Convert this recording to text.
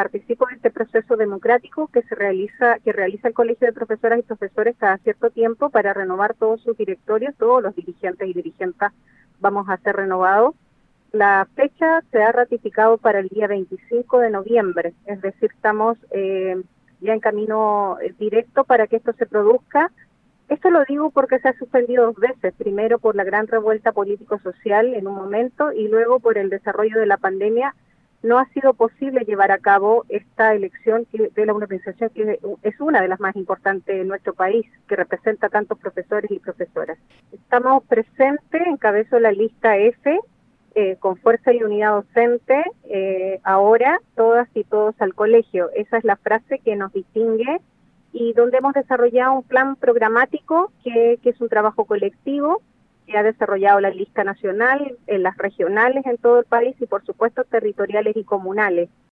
participo de este proceso democrático que realiza el Colegio de Profesoras y Profesores cada cierto tiempo para renovar todos sus directorios. Todos los dirigentes y dirigentas vamos a ser renovados. La fecha se ha ratificado para el día 25 de noviembre, es decir, estamos ya en camino directo para que esto se produzca. Esto lo digo porque se ha suspendido 2 veces, primero por la gran revuelta político-social en un momento y luego por el desarrollo de la pandemia. No ha sido posible llevar a cabo esta elección de la organización que es una de las más importantes en nuestro país, que representa a tantos profesores y profesoras. Estamos presentes, encabezo la lista F, con fuerza y unidad docente, ahora todas y todos al colegio. Esa es la frase que nos distingue y donde hemos desarrollado un plan programático que es un trabajo colectivo, que ha desarrollado la lista nacional, en las regionales en todo el país y por supuesto territoriales y comunales.